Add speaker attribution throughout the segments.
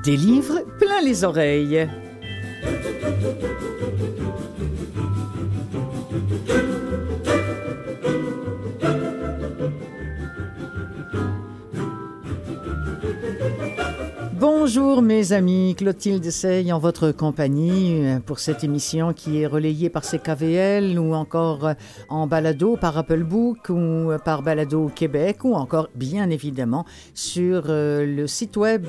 Speaker 1: Des livres plein les oreilles. Bonjour mes amis, Clotilde Sey en votre compagnie pour cette émission qui est relayée par CKVL ou encore en balado par Apple Book ou par Balado Québec ou encore bien évidemment sur le site web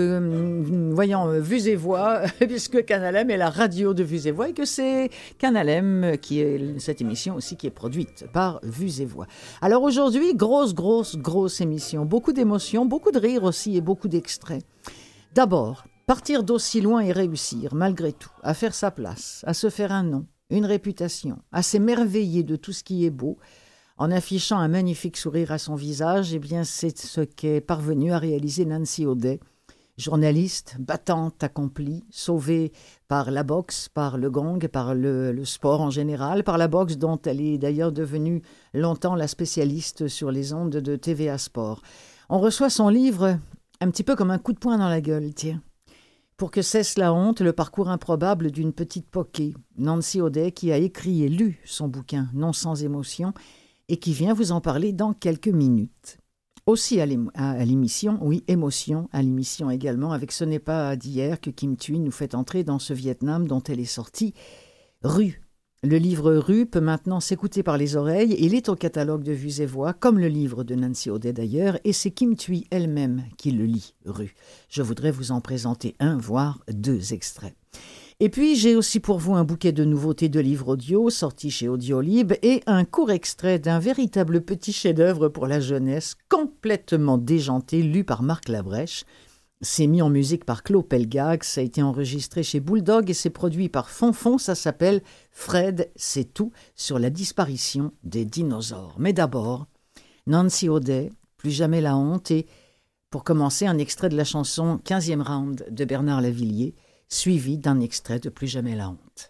Speaker 1: de Vues et Voix puisque Canalem est la radio de Vues et Voix et que c'est Canalem qui est cette émission aussi qui est produite par Vues et Voix. Alors aujourd'hui, grosse émission, beaucoup d'émotions, beaucoup de rires aussi et beaucoup d'extraits. D'abord, partir d'aussi loin et réussir, malgré tout, à faire sa place, à se faire un nom, une réputation, à s'émerveiller de tout ce qui est beau, en affichant un magnifique sourire à son visage, eh bien, c'est ce qu'est parvenue à réaliser Nancy Audet, journaliste, battante accomplie, sauvée par la boxe, par le gong, par le sport en général, par la boxe dont elle est d'ailleurs devenue longtemps la spécialiste sur les ondes de TVA Sport. On reçoit son livre un petit peu comme un coup de poing dans la gueule, tiens. Pour que cesse la honte, le parcours improbable d'une petite poquée, Nancy Audet, qui a écrit et lu son bouquin « Non sans émotion » et qui vient vous en parler dans quelques minutes. Aussi à l'émission, oui, émotion, à l'émission également, avec Ce n'est pas d'hier que Kim Thuy nous fait entrer dans ce Vietnam dont elle est sortie, Rue. Le livre Rue peut maintenant s'écouter par les oreilles. Il est au catalogue de Vues et Voix, comme le livre de Nancy Audet d'ailleurs, et c'est Kim Thuy elle-même qui le lit, Rue. Je voudrais vous en présenter un, voire deux extraits. Et puis, j'ai aussi pour vous un bouquet de nouveautés de livres audio sortis chez Audiolib et un court extrait d'un véritable petit chef-d'œuvre pour la jeunesse, complètement déjanté, lu par Marc Labrèche. C'est mis en musique par Claude Pelgag, ça a été enregistré chez Bulldog et c'est produit par Fonfon, ça s'appelle « Fred, c'est tout » sur la disparition des dinosaures. Mais d'abord, Nancy Audet, Plus jamais la honte et, pour commencer, un extrait de la chanson « 15e round » de Bernard Lavilliers, suivi d'un extrait de Plus jamais la honte.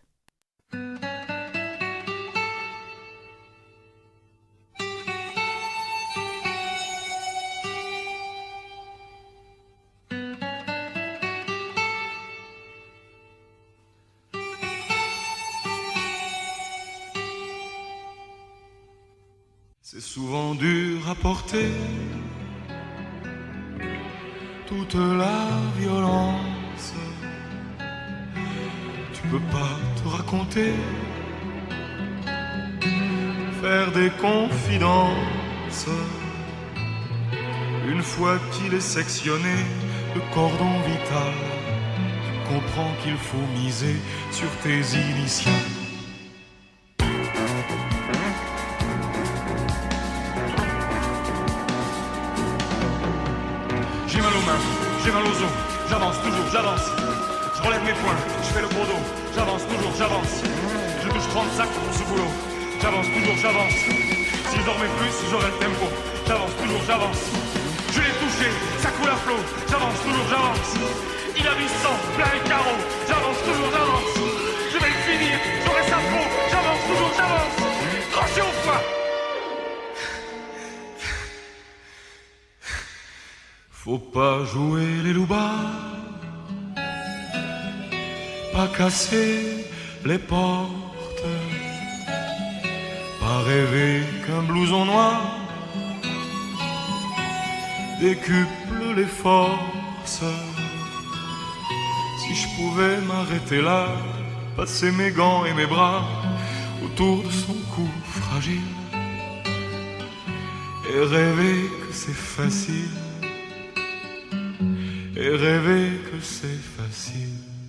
Speaker 2: C'est souvent dur à porter toute la violence. Tu peux pas te raconter, faire des confidences. Une fois qu'il est sectionné, le cordon vital, tu comprends qu'il faut miser sur tes initiales. J'ai mal aux os, j'avance toujours, j'avance. Je relève mes poings, je fais le gros dos. J'avance toujours, j'avance. Je touche 30 sacs pour ce boulot. J'avance toujours, j'avance. Si je dormais plus, j'aurais le tempo. J'avance toujours, j'avance. Je l'ai touché, ça coule à flot. J'avance toujours, j'avance. Il a du sang, plein les carreaux. J'avance toujours, j'avance. Je vais le finir, j'aurai sa peau. J'avance toujours, j'avance. Tranché au foie. Faut pas jouer les loupards, pas casser les portes, pas rêver qu'un blouson noir décuple les forces. Si je pouvais m'arrêter là, passer mes gants et mes bras autour de son cou fragile et rêver que c'est facile. Et rêver que c'est facile.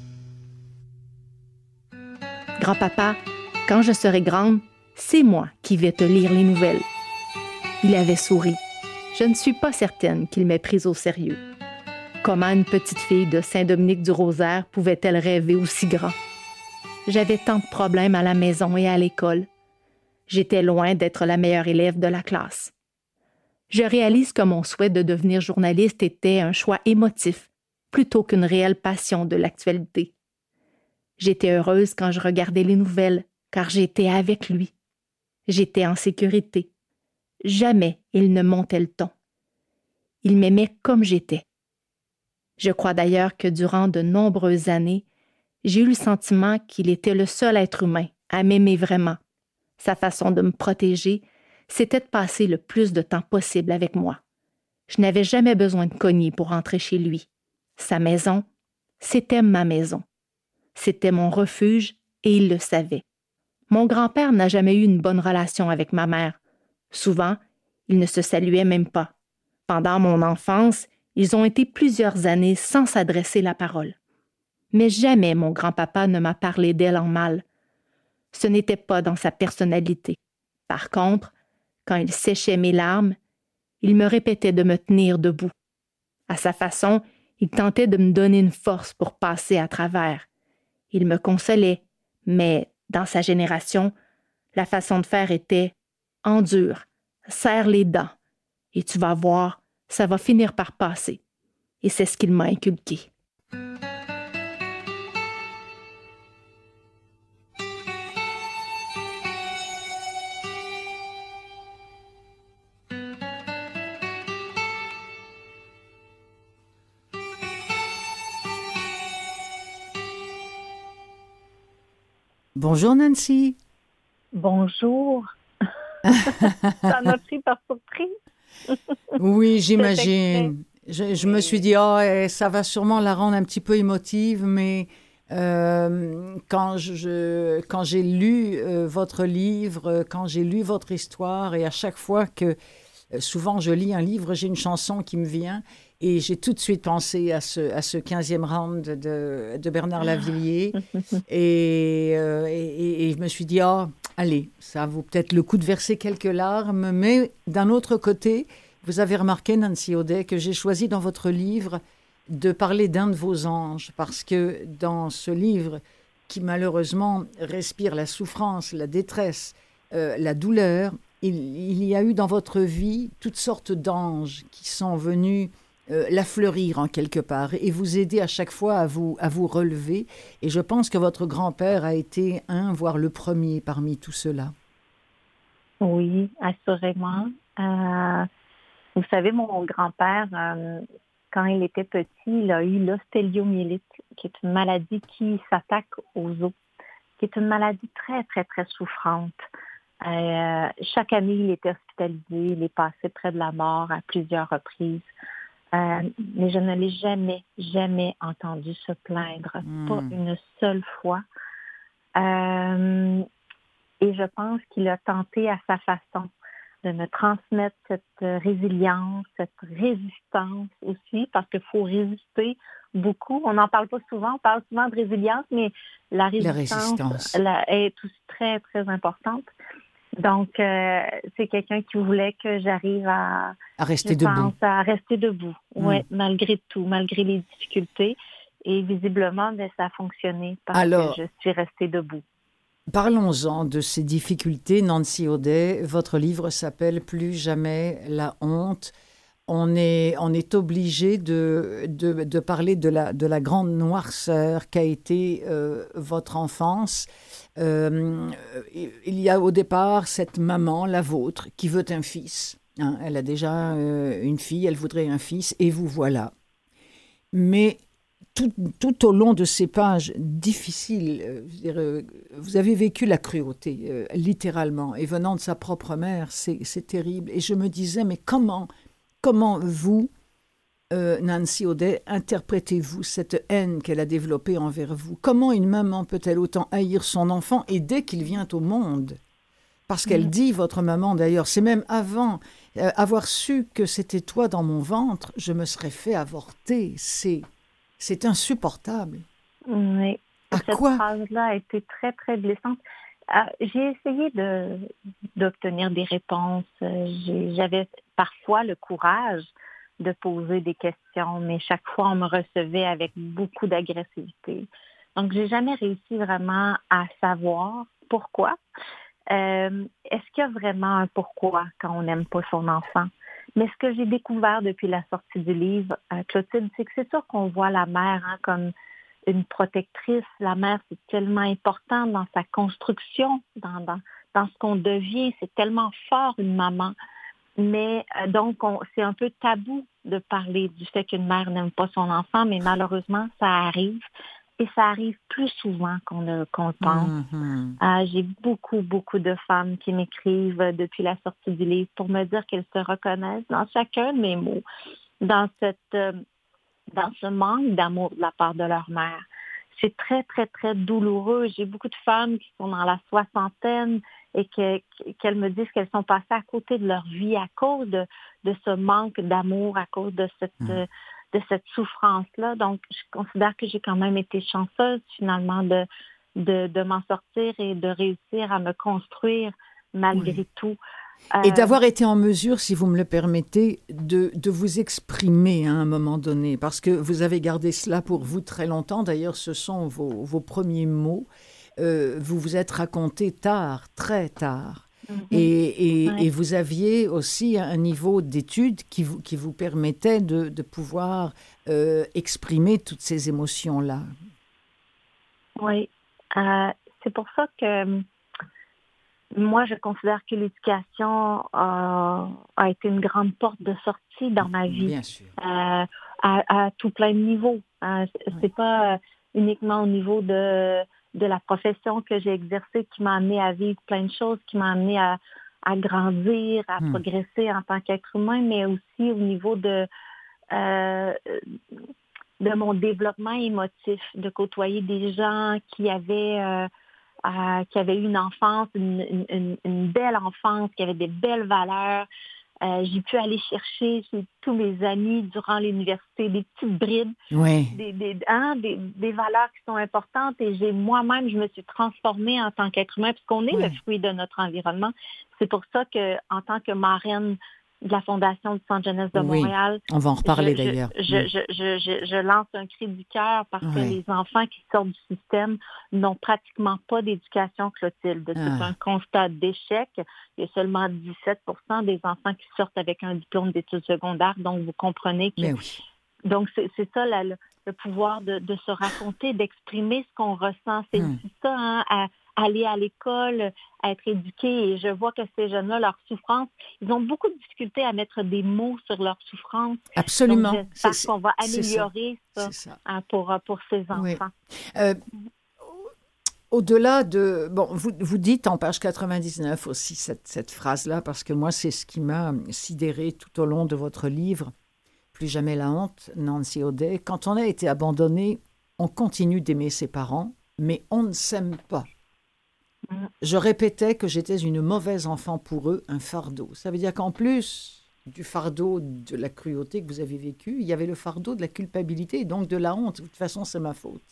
Speaker 3: Grand-papa, quand je serai grande, c'est moi qui vais te lire les nouvelles. Il avait souri. Je ne suis pas certaine qu'il m'ait prise au sérieux. Comment une petite fille de Saint-Dominique-du-Rosaire pouvait-elle rêver aussi grand? J'avais tant de problèmes à la maison et à l'école. J'étais loin d'être la meilleure élève de la classe. Je réalise que mon souhait de devenir journaliste était un choix émotif, plutôt qu'une réelle passion de l'actualité. J'étais heureuse quand je regardais les nouvelles, car j'étais avec lui. J'étais en sécurité. Jamais il ne montait le ton. Il m'aimait comme j'étais. Je crois d'ailleurs que durant de nombreuses années, j'ai eu le sentiment qu'il était le seul être humain à m'aimer vraiment. Sa façon de me protéger, c'était de passer le plus de temps possible avec moi. Je n'avais jamais besoin de cogner pour rentrer chez lui. Sa maison, c'était ma maison. C'était mon refuge et il le savait. Mon grand-père n'a jamais eu une bonne relation avec ma mère. Souvent, ils ne se saluaient même pas. Pendant mon enfance, ils ont été plusieurs années sans s'adresser la parole. Mais jamais mon grand-papa ne m'a parlé d'elle en mal. Ce n'était pas dans sa personnalité. Par contre, quand il séchait mes larmes, il me répétait de me tenir debout. À sa façon, il tentait de me donner une force pour passer à travers. Il me consolait, mais dans sa génération, la façon de faire était « endure, serre les dents, et tu vas voir, ça va finir par passer. » Et c'est ce qu'il m'a inculqué.
Speaker 1: Bonjour Nancy.
Speaker 4: Bonjour. Ça m'a pris par surprise.
Speaker 1: Oui, j'imagine. Je me suis dit, ça va sûrement la rendre un petit peu émotive, mais quand j'ai lu votre livre, quand j'ai lu votre histoire, et à chaque fois que souvent je lis un livre, j'ai une chanson qui me vient, et j'ai tout de suite pensé à ce 15e round de Bernard Lavilliers, et je me suis dit, allez, ça vaut peut-être le coup de verser quelques larmes, mais d'un autre côté, vous avez remarqué, Nancy Audet, que j'ai choisi dans votre livre de parler d'un de vos anges, parce que dans ce livre, qui malheureusement respire la souffrance, la détresse, la douleur, il y a eu dans votre vie toutes sortes d'anges qui sont venus la fleurir en quelque part et vous aider à chaque fois à vous relever. Et je pense que votre grand-père a été voire le premier parmi tout cela.
Speaker 4: Oui, assurément. Vous savez, mon grand-père, quand il était petit, il a eu l'ostéomyélite, qui est une maladie qui s'attaque aux os, qui est une maladie très, très, très souffrante. Chaque année, il était hospitalisé, il est passé près de la mort à plusieurs reprises. Mais je ne l'ai jamais, jamais entendu se plaindre, pas une seule fois. Et je pense qu'il a tenté à sa façon de me transmettre cette résilience, cette résistance aussi, parce qu'il faut résister beaucoup. On n'en parle pas souvent, on parle souvent de résilience, mais la résistance est aussi très, très importante. Donc, c'est quelqu'un qui voulait que j'arrive à rester debout. À rester debout, oui, malgré tout, malgré les difficultés. Et visiblement, ça a fonctionné parce que je suis restée debout.
Speaker 1: Parlons-en de ces difficultés, Nancy Audet. Votre livre s'appelle « Plus jamais la honte ». On est obligé de parler de la grande noirceur qu'a été votre enfance. Il y a au départ cette maman, la vôtre, qui veut un fils. Elle a déjà une fille, elle voudrait un fils, et vous voilà. Mais tout au long de ces pages difficiles, vous avez vécu la cruauté, littéralement, et venant de sa propre mère, c'est terrible. Et je me disais, mais comment vous, Nancy Audet, interprétez-vous cette haine qu'elle a développée envers vous? Comment une maman peut-elle autant haïr son enfant et dès qu'il vient au monde? Parce qu'elle dit, votre maman d'ailleurs, c'est même avant avoir su que c'était toi dans mon ventre, je me serais fait avorter. C'est insupportable.
Speaker 4: Oui. Cette phrase-là a été très, très blessante. J'ai essayé d'obtenir des réponses. J'avais parfois le courage de poser des questions, mais chaque fois, on me recevait avec beaucoup d'agressivité. Donc, j'ai jamais réussi vraiment à savoir pourquoi. Est-ce qu'il y a vraiment un pourquoi quand on n'aime pas son enfant? Mais ce que j'ai découvert depuis la sortie du livre, Clotilde, c'est que c'est sûr qu'on voit la mère comme une protectrice. La mère, c'est tellement important dans sa construction, dans ce qu'on devient. C'est tellement fort, une maman. Mais donc, c'est un peu tabou de parler du fait qu'une mère n'aime pas son enfant, mais malheureusement, ça arrive. Et ça arrive plus souvent qu'on le pense. J'ai beaucoup de femmes qui m'écrivent depuis la sortie du livre pour me dire qu'elles se reconnaissent dans chacun de mes mots, dans ce manque d'amour de la part de leur mère. C'est très, très, très douloureux. J'ai beaucoup de femmes qui sont dans la soixantaine et qu'elles me disent qu'elles sont passées à côté de leur vie à cause de ce manque d'amour, à cause de cette souffrance-là. Donc, je considère que j'ai quand même été chanceuse, finalement, de m'en sortir et de réussir à me construire malgré tout.
Speaker 1: Et d'avoir été en mesure, si vous me le permettez, de vous exprimer à un moment donné, parce que vous avez gardé cela pour vous très longtemps. D'ailleurs, ce sont vos premiers mots. Vous vous êtes raconté tard, très tard. Et vous aviez aussi un niveau d'études qui vous permettait de pouvoir exprimer toutes ces émotions-là.
Speaker 4: Oui, c'est pour ça que moi, je considère que l'éducation a été une grande porte de sortie dans ma vie.
Speaker 1: Bien sûr.
Speaker 4: À tout plein de niveaux. C'est pas uniquement au niveau de la profession que j'ai exercée qui m'a amené à vivre plein de choses, qui m'a amené à grandir, à progresser en tant qu'être humain, mais aussi au niveau de mon développement émotif, de côtoyer des gens qui avaient eu une enfance, une belle enfance, qui avaient des belles valeurs. J'ai pu aller chercher chez tous mes amis durant l'université des petites brides, des valeurs qui sont importantes. Et moi-même, je me suis transformée en tant qu'être humain, puisqu'on est le fruit de notre environnement. C'est pour ça qu'en tant que marraine de la Fondation du Centre jeunesse de Montréal.
Speaker 1: On va en reparler d'ailleurs.
Speaker 4: Je lance un cri du cœur parce que les enfants qui sortent du système n'ont pratiquement pas d'éducation, Clotilde. C'est un constat d'échec. Il y a seulement 17% des enfants qui sortent avec un diplôme d'études secondaires. Donc, vous comprenez que... Donc, c'est ça le pouvoir de se raconter, d'exprimer ce qu'on ressent. C'est ça, aller à l'école, à être éduqué. Et je vois que ces jeunes-là, leur souffrance, ils ont beaucoup de difficultés à mettre des mots sur leur souffrance.
Speaker 1: Absolument.
Speaker 4: Donc, j'espère qu'on va améliorer ça. Pour ces enfants.
Speaker 1: Au-delà de... Bon, vous dites en page 99 aussi cette phrase-là, parce que moi, c'est ce qui m'a sidérée tout au long de votre livre. Plus jamais la honte, Nancy Audet. Quand on a été abandonné, on continue d'aimer ses parents, mais on ne s'aime pas. Je répétais que j'étais une mauvaise enfant pour eux, un fardeau. Ça veut dire qu'en plus du fardeau de la cruauté que vous avez vécue, il y avait le fardeau de la culpabilité et donc de la honte. De toute façon, c'est ma faute.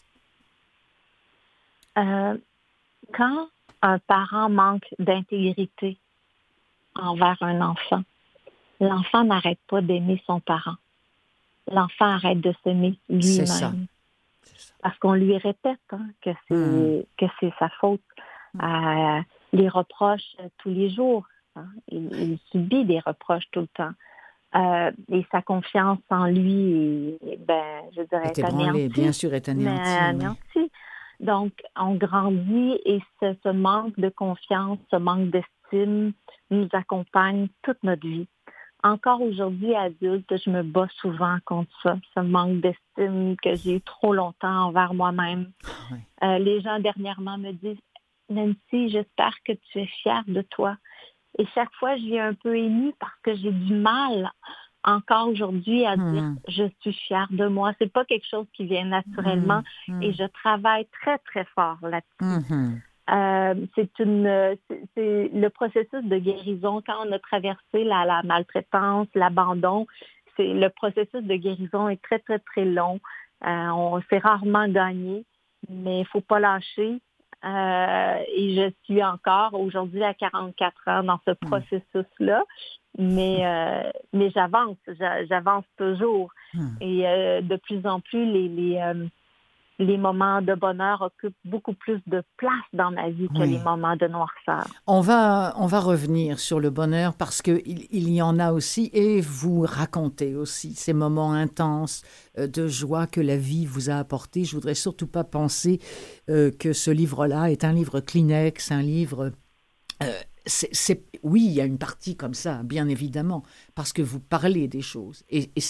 Speaker 4: Quand un parent manque d'intégrité envers un enfant, l'enfant n'arrête pas d'aimer son parent. L'enfant arrête de s'aimer lui-même.
Speaker 1: C'est ça.
Speaker 4: Parce qu'on lui répète que c'est sa faute. Les reproches tous les jours. Il subit des reproches tout le temps. Et sa confiance en lui est anéantie.
Speaker 1: Bien sûr, est anéantie.
Speaker 4: Donc, on grandit et ce manque de confiance, ce manque d'estime nous accompagne toute notre vie. Encore aujourd'hui, adulte, je me bats souvent contre ça, ce manque d'estime que j'ai eu trop longtemps envers moi-même. Les gens dernièrement me disent « Nancy, j'espère que tu es fière de toi. » Et chaque fois, je viens un peu émue parce que j'ai du mal encore aujourd'hui à dire « Je suis fière de moi ». C'est pas quelque chose qui vient naturellement et je travaille très, très fort là-dessus. C'est le processus de guérison. Quand on a traversé la maltraitance, l'abandon, le processus de guérison est très, très, très long. On s'est rarement gagné, mais il ne faut pas lâcher. Et je suis encore aujourd'hui à 44 ans dans ce processus-là, mais j'avance toujours. Et de plus en plus, les moments de bonheur occupent beaucoup plus de place dans ma vie que les moments de noirceur.
Speaker 1: On va revenir sur le bonheur parce qu'il y en a aussi et vous racontez aussi ces moments intenses de joie que la vie vous a apporté. Je ne voudrais surtout pas penser que ce livre-là est un livre Kleenex, un livre oui, il y a une partie comme ça, bien évidemment, parce que vous parlez des choses.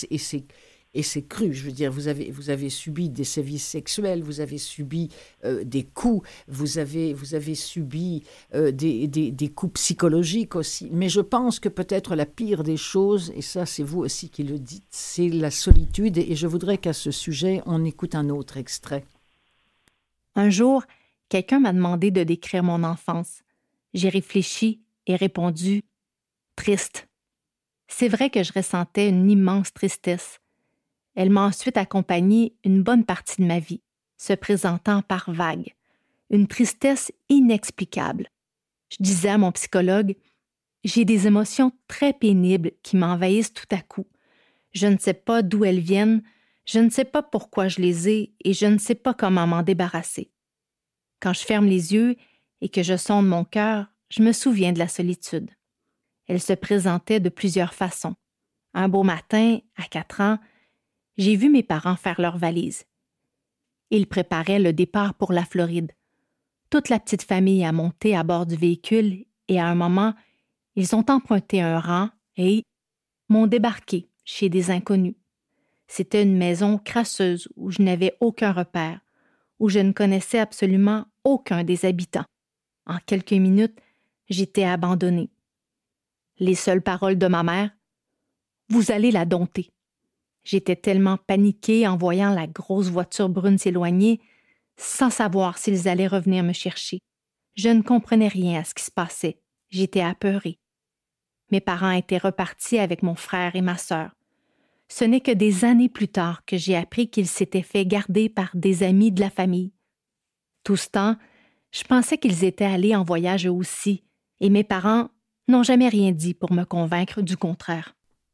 Speaker 1: Et c'est cru, je veux dire, vous avez subi des sévices sexuels, vous avez subi des coups, vous avez subi des coups psychologiques aussi. Mais je pense que peut-être la pire des choses, et ça c'est vous aussi qui le dites, c'est la solitude. Et je voudrais qu'à ce sujet, on écoute un autre extrait.
Speaker 3: Un jour, quelqu'un m'a demandé de décrire mon enfance. J'ai réfléchi et répondu « triste ». C'est vrai que je ressentais une immense tristesse. Elle m'a ensuite accompagnée une bonne partie de ma vie, se présentant par vagues. Une tristesse inexplicable. Je disais à mon psychologue, « J'ai des émotions très pénibles qui m'envahissent tout à coup. Je ne sais pas d'où elles viennent, je ne sais pas pourquoi je les ai et je ne sais pas comment m'en débarrasser. » Quand je ferme les yeux et que je sonde mon cœur, je me souviens de la solitude. Elle se présentait de plusieurs façons. Un beau matin, à 4 ans, j'ai vu mes parents faire leurs valises. Ils préparaient le départ pour la Floride. Toute la petite famille a monté à bord du véhicule et à un moment, ils ont emprunté un rang et m'ont débarqué chez des inconnus. C'était une maison crasseuse où je n'avais aucun repère, où je ne connaissais absolument aucun des habitants. En quelques minutes, j'étais abandonnée. Les seules paroles de ma mère, « Vous allez la dompter ». J'étais tellement paniquée en voyant la grosse voiture brune s'éloigner, sans savoir s'ils allaient revenir me chercher. Je ne comprenais rien à ce qui se passait. J'étais apeurée. Mes parents étaient repartis avec mon frère et ma sœur. Ce n'est que des années plus tard que j'ai appris qu'ils s'étaient fait garder par des amis de la famille. Tout ce temps, je pensais qu'ils étaient allés en voyage eux aussi, et mes parents n'ont jamais rien dit pour me convaincre du contraire.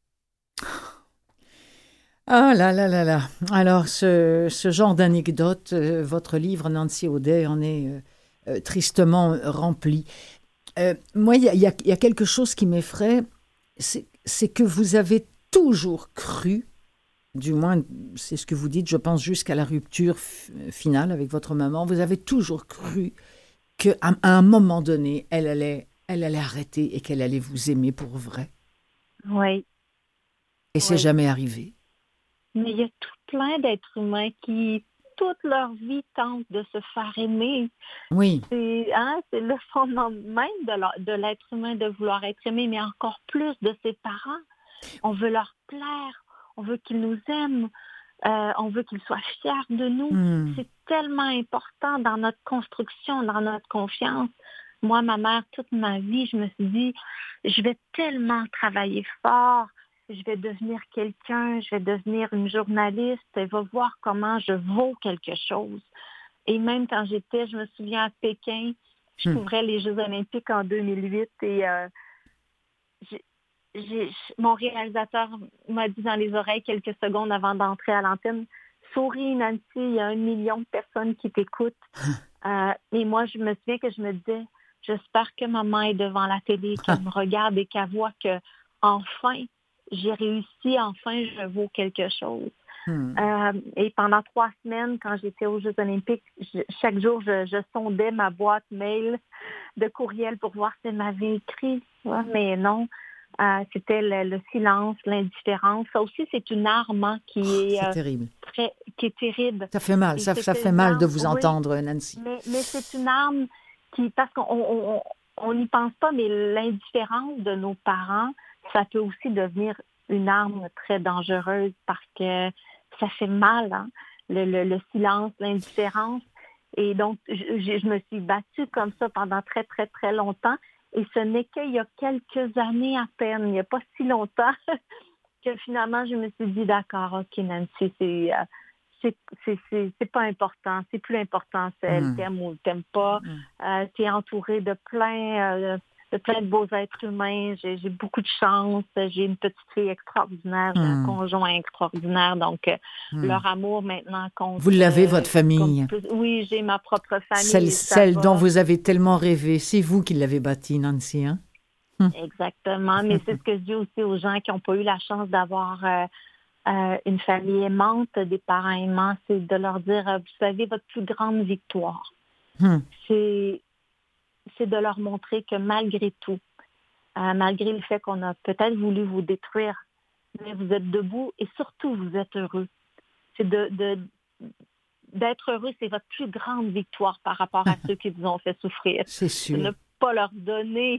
Speaker 1: Ah là là là là. Alors, ce genre d'anecdote, votre livre, Nancy Audet, en est tristement rempli. Moi, il y a quelque chose qui m'effraie, c'est que vous avez toujours cru, du moins c'est ce que vous dites, je pense jusqu'à la rupture finale avec votre maman, vous avez toujours cru qu'à un moment donné, elle allait arrêter et qu'elle allait vous aimer pour vrai.
Speaker 4: Oui.
Speaker 1: Et c'est jamais arrivé.
Speaker 4: Mais il y a tout plein d'êtres humains qui, toute leur vie, tentent de se faire aimer.
Speaker 1: Oui.
Speaker 4: C'est le fondement même de l'être humain de vouloir être aimé, mais encore plus de ses parents. On veut leur plaire, on veut qu'ils nous aiment, on veut qu'ils soient fiers de nous. C'est tellement important dans notre construction, dans notre confiance. Moi, ma mère, toute ma vie, je me suis dit, je vais tellement travailler fort, je vais devenir quelqu'un, je vais devenir une journaliste, elle va voir comment je vaux quelque chose. Et même quand je me souviens à Pékin, je couvrais les Jeux olympiques en 2008 et mon réalisateur m'a dit dans les oreilles quelques secondes avant d'entrer à l'antenne, « Souris, Nancy, il y a 1 million de personnes qui t'écoutent. » Et moi, je me souviens que je me disais, j'espère que maman est devant la télé, qu'elle me regarde et qu'elle voit que enfin, j'ai réussi, enfin, je vaux quelque chose. Et pendant 3 semaines, quand j'étais aux Jeux olympiques, chaque jour, je sondais ma boîte mail de courriel pour voir si elle m'avait écrit. Ouais, mais non, c'était le silence, l'indifférence. Ça aussi, c'est une arme qui est
Speaker 1: terrible.
Speaker 4: Qui est terrible.
Speaker 1: Ça fait mal, ça fait mal de vous entendre, Nancy.
Speaker 4: Mais c'est une arme parce qu'on n'y pense pas, mais l'indifférence de nos parents, ça peut aussi devenir une arme très dangereuse parce que ça fait mal, hein? Le silence, l'indifférence. Et donc, je me suis battue comme ça pendant très, très, très longtemps. Et ce n'est qu'il y a quelques années à peine, il n'y a pas si longtemps, que finalement, je me suis dit, d'accord, OK, Nancy, c'est pas important. C'est plus important, c'est elle t'aime ou t'aime pas. Tu es entourée de plein de beaux êtres humains. J'ai beaucoup de chance. J'ai une petite fille extraordinaire, j'ai un conjoint extraordinaire. Donc, leur amour maintenant compte.
Speaker 1: Vous l'avez, votre famille.
Speaker 4: Oui, j'ai ma propre famille.
Speaker 1: Celle dont vous avez tellement rêvé. C'est vous qui l'avez bâtie, Nancy, hein?
Speaker 4: Exactement. Mais c'est ce que je dis aussi aux gens qui n'ont pas eu la chance d'avoir une famille aimante, des parents aimants, c'est de leur dire, vous savez, votre plus grande victoire, c'est de leur montrer que malgré tout, malgré le fait qu'on a peut-être voulu vous détruire. Mais vous êtes debout et surtout, vous êtes heureux. C'est d'être heureux, c'est votre plus grande victoire par rapport à ceux qui vous ont fait souffrir.
Speaker 1: C'est sûr.
Speaker 4: De ne pas leur donner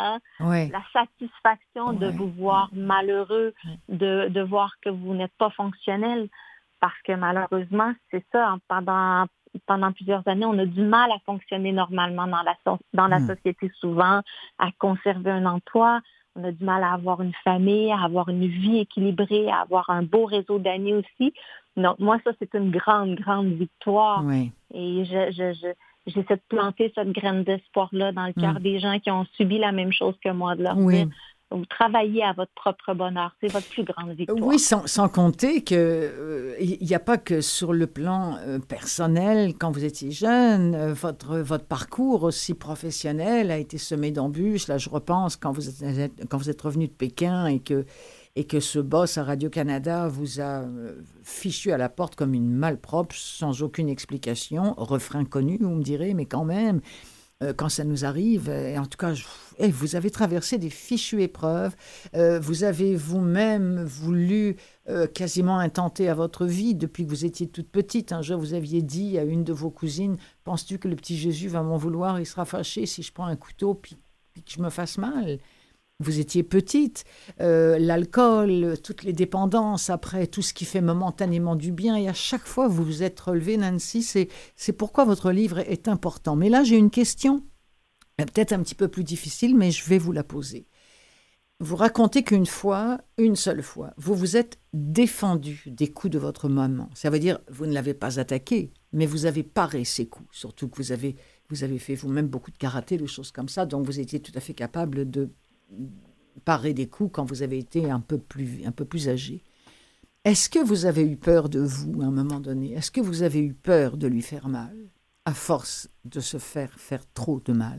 Speaker 4: la satisfaction de vous voir malheureux, de voir que vous n'êtes pas fonctionnel. Parce que malheureusement, c'est ça, pendant plusieurs années, on a du mal à fonctionner normalement dans la société souvent, à conserver un emploi. On a du mal à avoir une famille, à avoir une vie équilibrée, à avoir un beau réseau d'amis aussi. Donc, moi, ça, c'est une grande, grande victoire.
Speaker 1: Oui.
Speaker 4: Et j'essaie de planter cette graine d'espoir-là dans le cœur des gens qui ont subi la même chose que moi, de leur dire, vous travaillez à votre propre bonheur. C'est votre plus grande victoire.
Speaker 1: Oui, sans compter que il n'y a pas que sur le plan personnel, quand vous étiez jeune, votre parcours aussi professionnel a été semé d'embûches. Là, je repense quand vous êtes revenu de Pékin et que ce boss à Radio-Canada vous a fichu à la porte comme une malpropre, sans aucune explication. Refrain connu, vous me direz, mais quand même... quand ça nous arrive, et en tout cas, vous avez traversé des fichues épreuves, vous avez vous-même voulu quasiment intenter à votre vie depuis que vous étiez toute petite. Un jour, vous aviez dit à une de vos cousines, « Penses-tu que le petit Jésus va m'en vouloir? Il sera fâché si je prends un couteau puis que je me fasse mal. » Vous étiez petite, l'alcool, toutes les dépendances, après tout ce qui fait momentanément du bien, et à chaque fois vous vous êtes relevée, Nancy, c'est pourquoi votre livre est important. Mais là, j'ai une question, peut-être un petit peu plus difficile, mais je vais vous la poser. Vous racontez qu'une seule fois, vous vous êtes défendu des coups de votre maman. Ça veut dire, vous ne l'avez pas attaqué, mais vous avez paré ses coups, surtout que vous avez fait vous-même beaucoup de karaté, des choses comme ça, donc vous étiez tout à fait capable de parer des coups quand vous avez été un peu plus âgé. Est-ce que vous avez eu peur de vous à un moment donné? Est-ce que vous avez eu peur de lui faire mal à force de se faire trop de mal?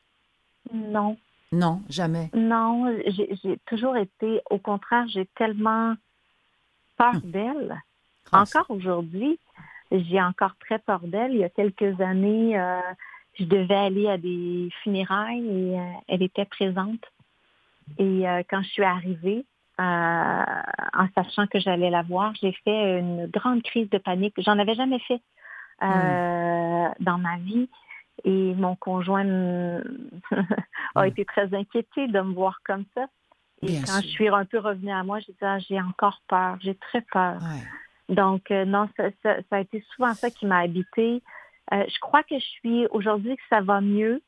Speaker 4: Non.
Speaker 1: Non, jamais?
Speaker 4: Non, j'ai toujours été... Au contraire, j'ai tellement peur d'elle. Encore aujourd'hui, j'ai encore très peur d'elle. Il y a quelques années, je devais aller à des funérailles et elle était présente. Et quand je suis arrivée, en sachant que j'allais la voir, j'ai fait une grande crise de panique. J'en avais jamais fait dans ma vie. Et mon conjoint a été très inquiété de me voir comme ça. Et
Speaker 1: Bien
Speaker 4: quand
Speaker 1: sûr.
Speaker 4: je suis un peu revenue à moi, j'ai dit, j'ai encore peur, j'ai très peur.
Speaker 1: Ouais.
Speaker 4: Donc, non, ça a été souvent ça qui m'a habitée. Je crois que aujourd'hui que ça va mieux.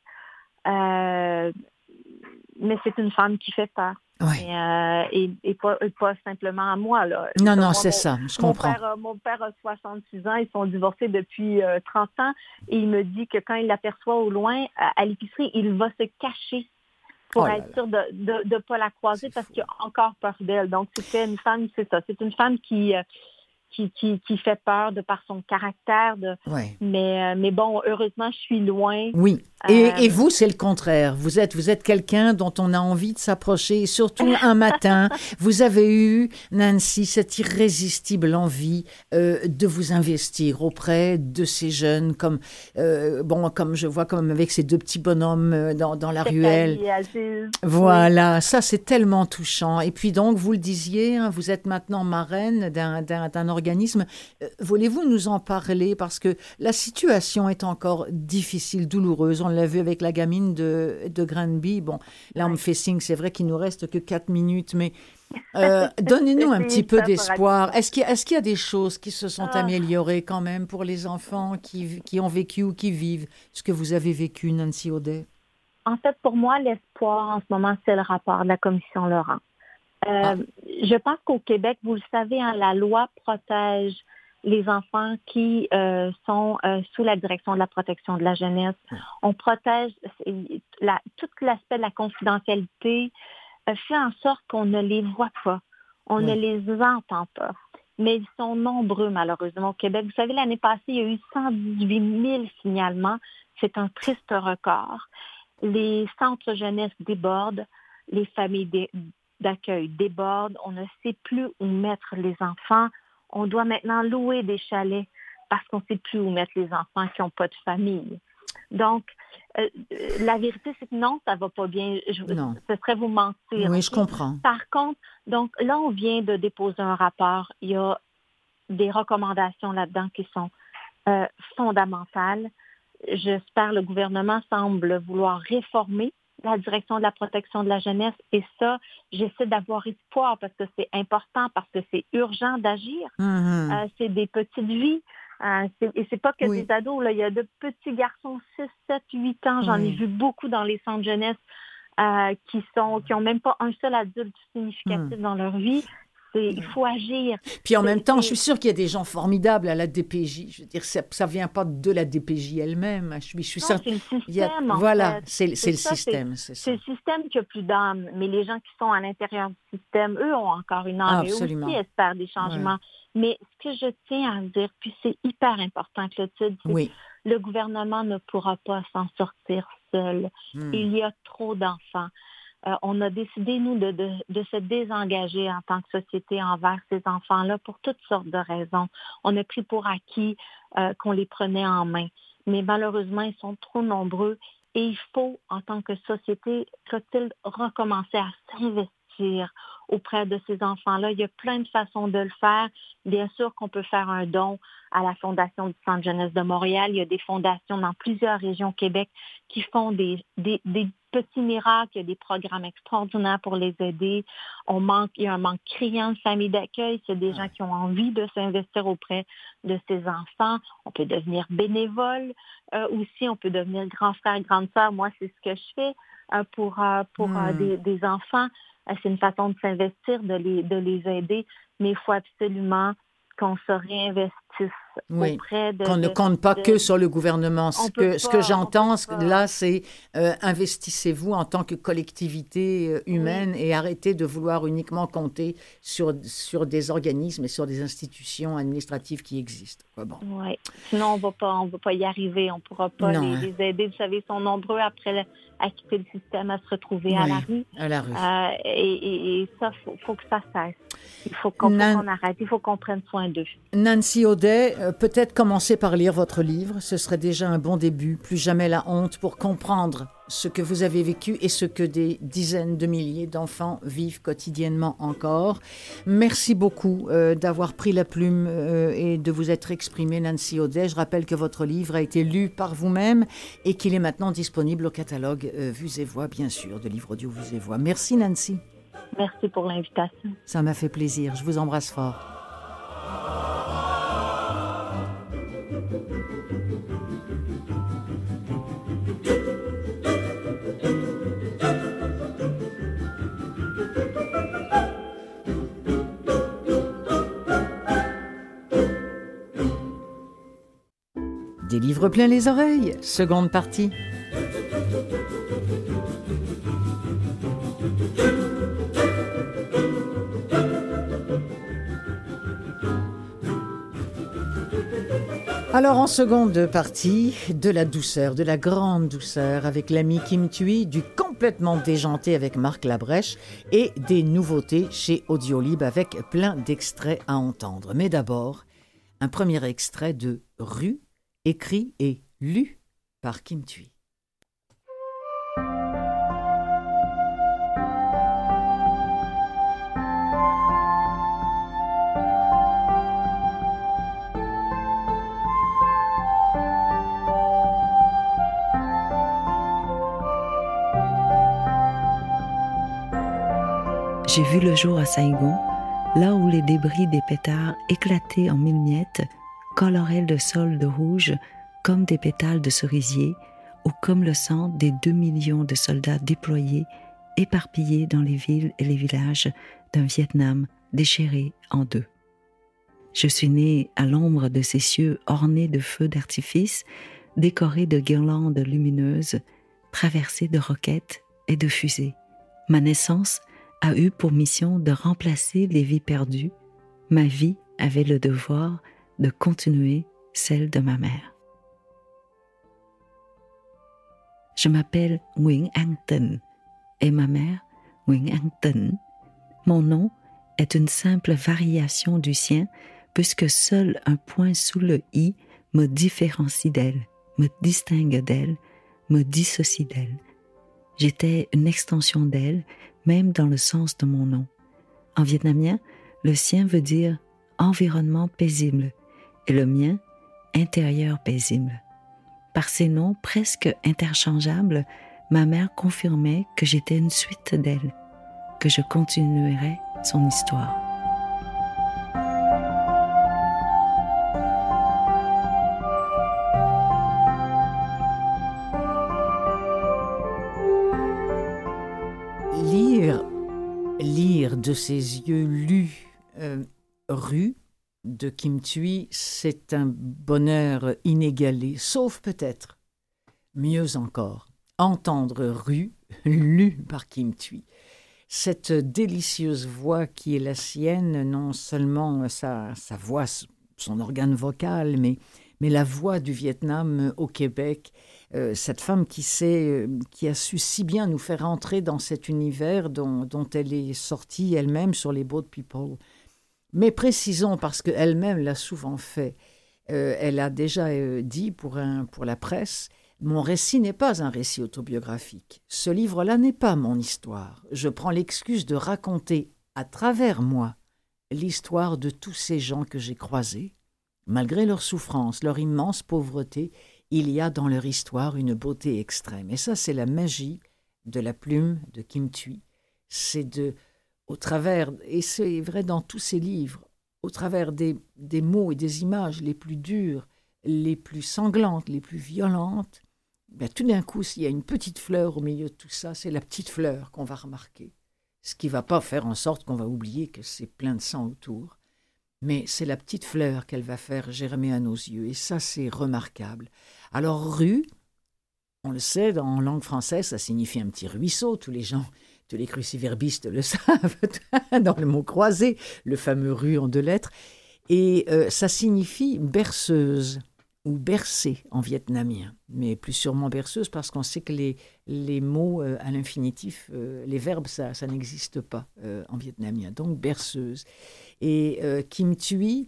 Speaker 4: Mais c'est une femme qui fait peur.
Speaker 1: Ouais.
Speaker 4: Et pas simplement à moi. Là.
Speaker 1: Non,
Speaker 4: Moi,
Speaker 1: c'est ça, je comprends.
Speaker 4: Mon père a 66 ans, ils sont divorcés depuis 30 ans, et il me dit que quand il l'aperçoit au loin, à l'épicerie, il va se cacher pour être sûr de ne pas la croiser parce qu'il a encore peur d'elle. Donc, c'était une femme, c'est ça, c'est une femme qui fait peur de par son caractère. Mais bon, heureusement, je suis loin.
Speaker 1: Oui. Et vous, c'est le contraire. Vous êtes quelqu'un dont on a envie de s'approcher. Et surtout, un matin, vous avez eu, Nancy, cette irrésistible envie de vous investir auprès de ces jeunes, comme je vois, comme avec ces deux petits bonhommes dans la ruelle. Voilà, ça, c'est tellement touchant. Et puis donc, vous le disiez, hein, vous êtes maintenant marraine d'un organisme. Voulez-vous nous en parler? Parce que la situation est encore difficile, douloureuse. On l'a vu avec la gamine de Granby. Bon, là, on me fait signe, c'est vrai qu'il nous reste que 4 minutes, mais donnez-nous un petit peu d'espoir. Est-ce qu'il y a des choses qui se sont améliorées quand même pour les enfants qui ont vécu ou qui vivent ce que vous avez vécu, Nancy Audet?
Speaker 4: En fait, pour moi, l'espoir en ce moment, c'est le rapport de la Commission Laurent. Je pense qu'au Québec, vous le savez, hein, la loi protège les enfants qui sont sous la direction de la protection de la jeunesse. On protège tout l'aspect de la confidentialité, fait en sorte qu'on ne les voit pas, on ne les entend pas. Mais ils sont nombreux, malheureusement, au Québec. Vous savez, l'année passée, il y a eu 118 000 signalements. C'est un triste record. Les centres jeunesse débordent, les familles d'accueil débordent. On ne sait plus où mettre les enfants. On doit maintenant louer des chalets parce qu'on ne sait plus où mettre les enfants qui n'ont pas de famille. Donc, la vérité, c'est que non, ça va pas bien. Ce serait vous mentir.
Speaker 1: Oui, je comprends.
Speaker 4: Par contre, donc là, on vient de déposer un rapport. Il y a des recommandations là-dedans qui sont fondamentales. J'espère que le gouvernement semble vouloir réformer la direction de la protection de la jeunesse. Et ça, j'essaie d'avoir espoir parce que c'est important, parce que c'est urgent d'agir. C'est des petites vies. Et c'est pas que des ados. Là. Il y a de petits garçons, 6, 7, 8 ans. J'en ai vu beaucoup dans les centres jeunesse qui ont même pas un seul adulte significatif dans leur vie. Il faut agir.
Speaker 1: Puis en même temps, je suis sûre qu'il y a des gens formidables à la DPJ. Je veux dire, ça ne vient pas de la DPJ elle-même. Je suis
Speaker 4: non, c'est le système,
Speaker 1: Voilà, c'est le système.
Speaker 4: C'est le système qui a plus d'âme. Mais les gens qui sont à l'intérieur du système, eux, ont encore une âme.
Speaker 1: Absolument.
Speaker 4: Eux aussi espèrent des changements. Mais ce que je tiens à dire, puis c'est hyper important, Clotilde, c'est que le gouvernement ne pourra pas s'en sortir seul. Il y a trop d'enfants. On a décidé, nous, de se désengager en tant que société envers ces enfants-là pour toutes sortes de raisons. On a pris pour acquis qu'on les prenait en main. Mais malheureusement, ils sont trop nombreux et il faut, en tant que société, Clotilde, recommencer à s'investir auprès de ces enfants-là. Il y a plein de façons de le faire. Bien sûr qu'on peut faire un don à la Fondation du Centre jeunesse de Montréal. Il y a des fondations dans plusieurs régions au Québec qui font des petits miracles. Il y a des programmes extraordinaires pour les aider. Il y a un manque criant de familles d'accueil. C'est des gens qui ont envie de s'investir auprès de ces enfants. On peut devenir bénévole aussi. On peut devenir grand frère, grande sœur. Moi, c'est ce que je fais pour des enfants. C'est une façon de s'investir, de les aider, mais il faut absolument qu'on se réinvestisse auprès de...
Speaker 1: Qu'on ne compte pas que sur le gouvernement. Ce que j'entends là, c'est investissez-vous en tant que collectivité humaine et arrêtez de vouloir uniquement compter sur des organismes et sur des institutions administratives qui existent. Bon.
Speaker 4: Oui, sinon on va pas y arriver, on ne pourra pas les aider. Vous savez, ils sont nombreux après à quitter le système, à se retrouver à la rue.
Speaker 1: À la rue.
Speaker 4: Et ça, faut que ça cesse. Il faut qu'on arrête, il faut qu'on prenne soin d'eux.
Speaker 1: Nancy Audet, peut-être commencer par lire votre livre, ce serait déjà un bon début. Plus jamais la honte pour comprendre ce que vous avez vécu et ce que des dizaines de milliers d'enfants vivent quotidiennement encore. Merci beaucoup d'avoir pris la plume et de vous être exprimée, Nancy Audet. Je rappelle que votre livre a été lu par vous-même et qu'il est maintenant disponible au catalogue Vues et Voix, bien sûr, de livres audio Vues et Voix. Merci, Nancy.
Speaker 4: Merci pour l'invitation.
Speaker 1: Ça m'a fait plaisir. Je vous embrasse fort. Des livres plein les oreilles, seconde partie. Alors, en seconde partie, de la douceur, de la grande douceur avec l'ami Kim Thuy, du complètement déjanté avec Marc Labrèche et des nouveautés chez Audiolib avec plein d'extraits à entendre. Mais d'abord, un premier extrait de Rue, écrit et lu par Kim Thuy.
Speaker 5: J'ai vu le jour à Saïgon, là où les débris des pétards éclatés en mille miettes coloraient le sol de rouge comme des pétales de cerisier ou comme le sang des 2 millions de soldats déployés, éparpillés dans les villes et les villages d'un Vietnam déchiré en deux. Je suis née à l'ombre de ces cieux ornés de feux d'artifice, décorés de guirlandes lumineuses, traversés de roquettes et de fusées. Ma naissance a eu pour mission de remplacer les vies perdues. Ma vie avait le devoir de continuer celle de ma mère. Je m'appelle Nguyễn An Tịnh et ma mère, Nguyễn An Tĩnh. Mon nom est une simple variation du sien puisque seul un point sous le « i » me différencie d'elle. me distingue d'elle, me dissocie d'elle. J'étais une extension d'elle, même dans le sens de mon nom. En vietnamien, le sien veut dire environnement paisible et le mien, intérieur paisible. Par ces noms presque interchangeables, ma mère confirmait que j'étais une suite d'elle, que je continuerais son histoire.
Speaker 1: Lire de ses yeux lus Rue de Kim Thuy, c'est un bonheur inégalé, sauf peut-être, mieux encore, entendre Rue lue par Kim Thuy. Cette délicieuse voix qui est la sienne, non seulement sa voix, son organe vocal, mais la voix du Vietnam au Québec, cette femme qui a su si bien nous faire entrer dans cet univers dont elle est sortie elle-même sur les Boat People. Mais précisons, parce qu'elle-même l'a souvent fait, elle a déjà dit pour la presse, « Mon récit n'est pas un récit autobiographique. Ce livre-là n'est pas mon histoire. Je prends l'excuse de raconter, à travers moi, l'histoire de tous ces gens que j'ai croisés. Malgré leur souffrance, leur immense pauvreté, il y a dans leur histoire une beauté extrême. » Et ça, c'est la magie de la plume de Kim Thuy. C'est au travers, et c'est vrai dans tous ses livres, au travers des mots et des images les plus dures, les plus sanglantes, les plus violentes, tout d'un coup, s'il y a une petite fleur au milieu de tout ça, c'est la petite fleur qu'on va remarquer. Ce qui ne va pas faire en sorte qu'on va oublier que c'est plein de sang autour. Mais c'est la petite fleur qu'elle va faire germer à nos yeux. Et ça, c'est remarquable. Alors, rue, on le sait, en langue française, ça signifie un petit ruisseau. Tous les cruciverbistes le savent, dans le mot croisé, le fameux rue en 2 lettres. Et ça signifie berceuse ou bercer en vietnamien. Mais plus sûrement berceuse parce qu'on sait que les mots à l'infinitif, les verbes, ça n'existe pas en vietnamien. Donc berceuse. Et Kim Thuy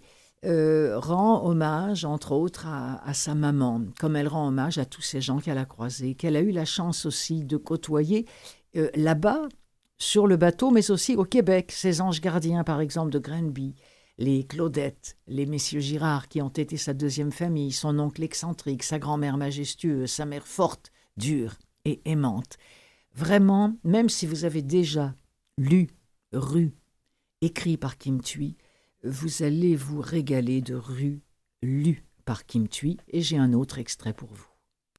Speaker 1: rend hommage, entre autres, à sa maman, comme elle rend hommage à tous ces gens qu'elle a croisés, qu'elle a eu la chance aussi de côtoyer là-bas, sur le bateau, mais aussi au Québec. Ses anges gardiens, par exemple, de Granby, les Claudette, les messieurs Girard, qui ont été sa deuxième famille, son oncle excentrique, sa grand-mère majestueuse, sa mère forte, dure et aimante. Vraiment, même si vous avez déjà lu Rue, écrit par Kim Thuy, vous allez vous régaler de Rue, lu par Kim Thuy, et j'ai un autre extrait pour vous.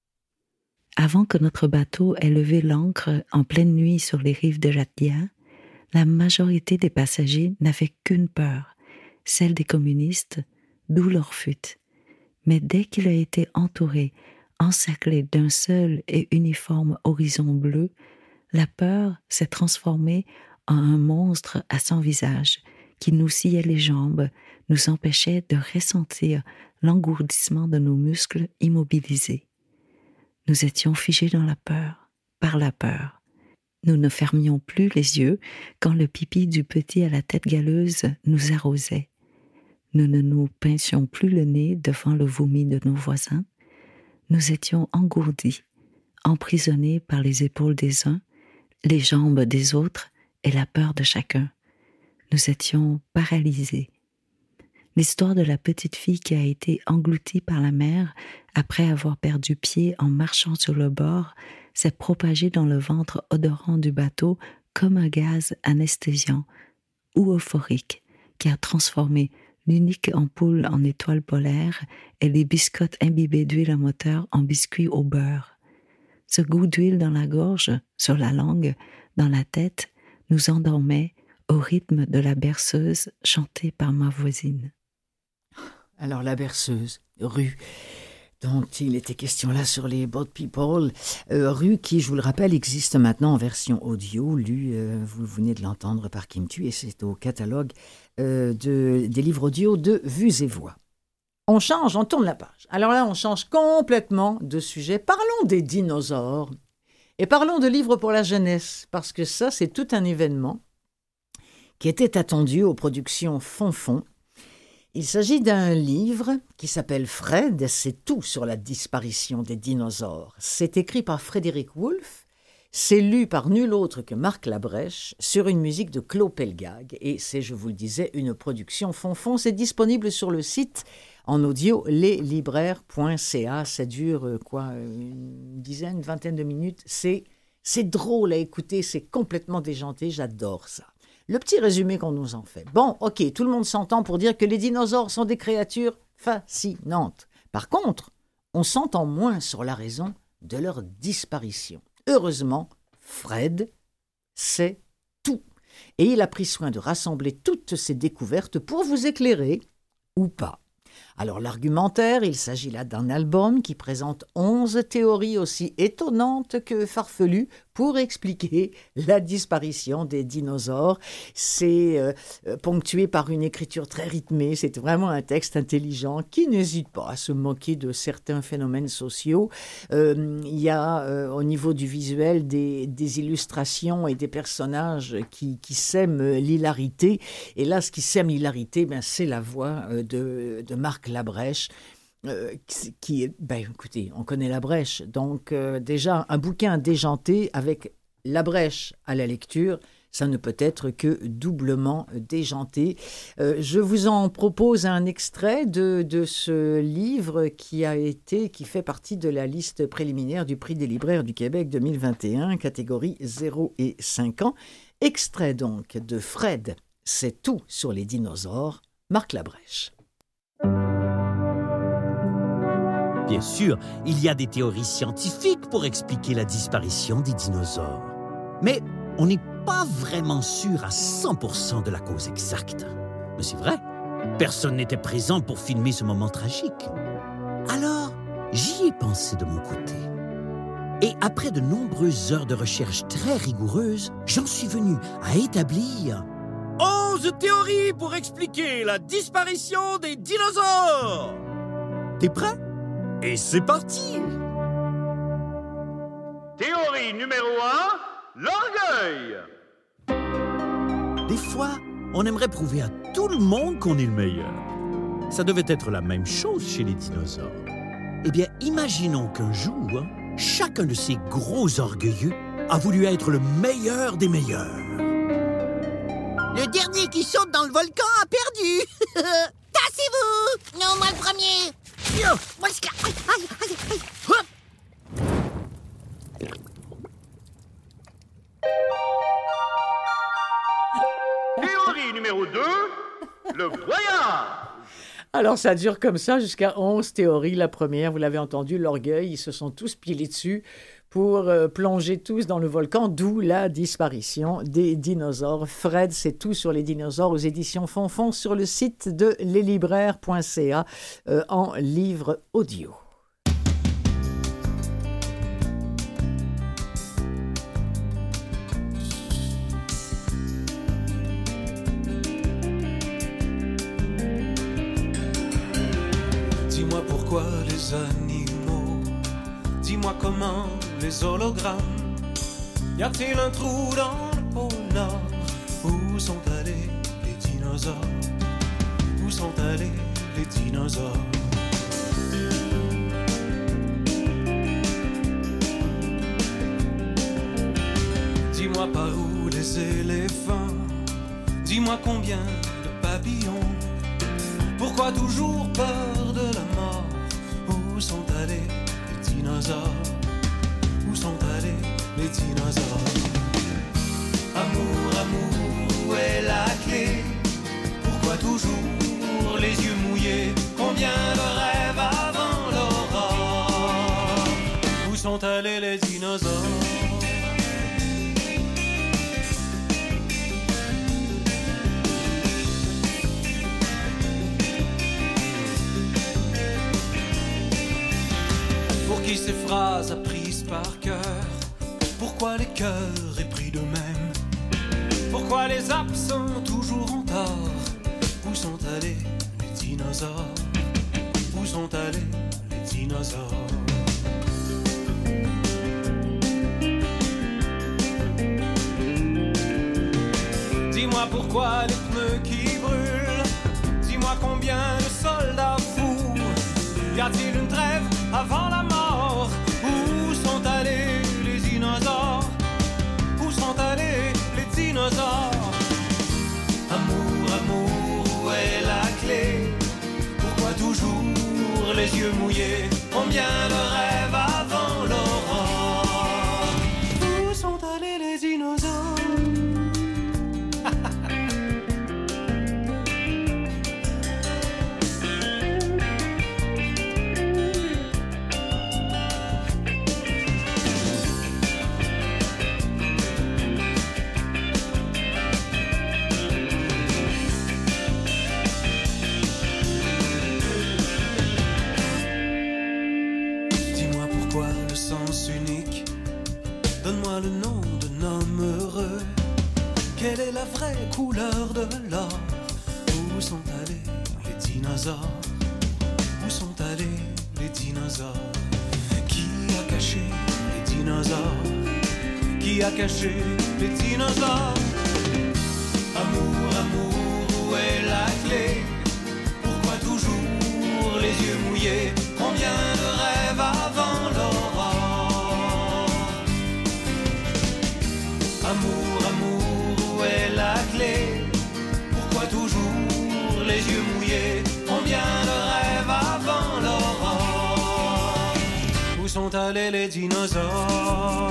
Speaker 5: Avant que notre bateau ait levé l'ancre en pleine nuit sur les rives de Jatlia, la majorité des passagers n'avaient qu'une peur, celle des communistes, d'où leur fuite. Mais dès qu'il a été entouré, encerclé d'un seul et uniforme horizon bleu, la peur s'est transformée en un monstre à 100 visages qui nous sciait les jambes, nous empêchait de ressentir l'engourdissement de nos muscles immobilisés. Nous étions figés dans la peur, par la peur. Nous ne fermions plus les yeux quand le pipi du petit à la tête galeuse nous arrosait. Nous ne nous pincions plus le nez devant le vomi de nos voisins. Nous étions engourdis, emprisonnés par les épaules des uns, les jambes des autres et la peur de chacun. Nous étions paralysés. L'histoire de la petite fille qui a été engloutie par la mer après avoir perdu pied en marchant sur le bord s'est propagée dans le ventre odorant du bateau comme un gaz anesthésiant ou euphorique qui a transformé l'unique ampoule en étoile polaire et les biscottes imbibées d'huile à moteur en biscuits au beurre. Ce goût d'huile dans la gorge, sur la langue, dans la tête, nous endormait au rythme de la berceuse chantée par ma voisine.
Speaker 1: Alors la berceuse, Rue, dont il était question là sur les Boat People, Rue qui, je vous le rappelle, existe maintenant en version audio, lue, vous venez de l'entendre par Kim Thuy, et c'est au catalogue des livres audio de Vues et Voix. On change, on tourne la page. Alors là, on change complètement de sujet. Parlons des dinosaures et parlons de livres pour la jeunesse, parce que ça, c'est tout un événement qui était attendu aux productions Fonfon Il s'agit d'un livre qui s'appelle Fred, c'est tout sur la disparition des dinosaures. C'est écrit par Frédéric Wolff, c'est lu par nul autre que Marc Labrèche sur une musique de Claude Pelgag et c'est, je vous le disais, une production Fonfon. C'est disponible sur le site en audio leslibraires.ca. Ça dure une dizaine, vingtaine de minutes. C'est drôle à écouter, c'est complètement déjanté, j'adore ça. Le petit résumé qu'on nous en fait. Bon, ok, tout le monde s'entend pour dire que les dinosaures sont des créatures fascinantes. Par contre, on s'entend moins sur la raison de leur disparition. Heureusement, Fred sait tout. Et il a pris soin de rassembler toutes ces découvertes pour vous éclairer, ou pas. Alors l'argumentaire, il s'agit là d'un album qui présente 11 théories aussi étonnantes que farfelues pour expliquer la disparition des dinosaures. C'est ponctué par une écriture très rythmée, c'est vraiment un texte intelligent qui n'hésite pas à se moquer de certains phénomènes sociaux. Il y a au niveau du visuel des illustrations et des personnages qui sèment l'hilarité. Et là, ce qui sème l'hilarité, c'est la voix de Marc Labrèche. Qui est, écoutez, on connaît Labrèche, donc déjà un bouquin déjanté avec Labrèche à la lecture, ça ne peut être que doublement déjanté. Je vous en propose un extrait de ce livre qui fait partie de la liste préliminaire du Prix des libraires du Québec 2021, catégorie 0 et 5 ans. Extrait donc de Fred, c'est tout sur les dinosaures, Marc Labrèche.
Speaker 6: Bien sûr, il y a des théories scientifiques pour expliquer la disparition des dinosaures. Mais on n'est pas vraiment sûr à 100% de la cause exacte. Mais c'est vrai, personne n'était présent pour filmer ce moment tragique. Alors, j'y ai pensé de mon côté. Et après de nombreuses heures de recherche très rigoureuses, j'en suis venu à établir 11 théories pour expliquer la disparition des dinosaures. T'es prêt? Et c'est parti!
Speaker 2: Théorie numéro 1, l'orgueil.
Speaker 6: Des fois, on aimerait prouver à tout le monde qu'on est le meilleur. Ça devait être la même chose chez les dinosaures. Eh bien, imaginons qu'un jour, chacun de ces gros orgueilleux a voulu être le meilleur des meilleurs.
Speaker 7: Le dernier qui saute dans le volcan a perdu. Tassez-vous! Non, moi le premier.
Speaker 2: Théorie numéro 2, le voyage.
Speaker 1: Alors, ça dure comme ça jusqu'à 11 théories. La première, vous l'avez entendu, l'orgueil. Ils se sont tous pilés dessus pour plonger tous dans le volcan, d'où la disparition des dinosaures. Fred, c'est tout sur les dinosaures aux éditions Fonfon sur le site de leslibraires.ca en livre audio.
Speaker 8: Dis-moi pourquoi les animaux, dis-moi comment les hologrammes. Y a-t-il un trou dans le pôle Nord? Où sont allés les dinosaures? Où sont allés les dinosaures? Dis-moi par où les éléphants? Dis-moi combien de papillons? Pourquoi toujours peur de la mort? Où sont allés les dinosaures? Où sont allés les dinosaures? Amour, amour, où est la clé? Pourquoi toujours les yeux mouillés? Combien de rêves avant l'aurore? Où sont allés les dinosaures? Qui ces phrases apprises par cœur? Pourquoi les cœurs épris d'eux-mêmes? Pourquoi les absents toujours en tort? Où sont allés les dinosaures? Où sont allés les dinosaures? Dis-moi pourquoi les pneus qui brûlent? Dis-moi combien de soldats fous. Y a-t-il une trêve avant la mort? Où sont allés les dinosaures? Où sont allés les dinosaures? Amour, amour, où est la clé? Pourquoi toujours les yeux mouillés? Combien de rêves avant l'aurore? Où sont allés les dinosaures? Donne-moi le nom d'un homme heureux. Quelle est la vraie couleur de l'or? Où sont allés les dinosaures? Où sont allés les dinosaures? Qui a caché les dinosaures? Qui a caché les dinosaures? Amour, amour, où est la clé? Pourquoi toujours les yeux mouillés? Combien de rêves avant l'aurore? Amour, amour, où est la clé? Pourquoi toujours les yeux mouillés? Combien de rêves avant l'aurore? Où sont allés les dinosaures?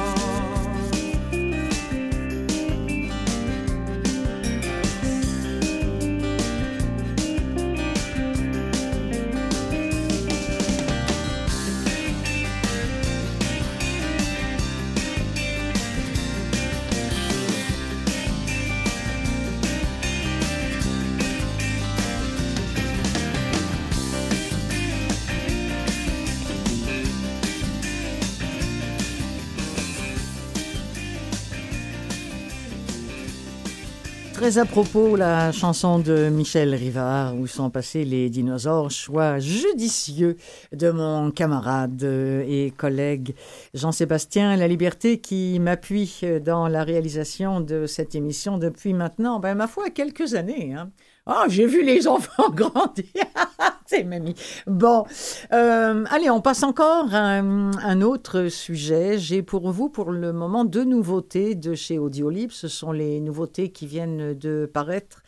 Speaker 1: Très à propos, la chanson de Michel Rivard, Où sont passés les dinosaures, choix judicieux de mon camarade et collègue Jean-Sébastien Laliberté qui m'appuie dans la réalisation de cette émission depuis maintenant, ma foi, quelques années. Hein. Ah, j'ai vu les enfants grandir. C'est mamie. Bon, allez, on passe encore à un autre sujet. J'ai pour vous, pour le moment, 2 nouveautés de chez Audiolib. Ce sont les nouveautés qui viennent de paraître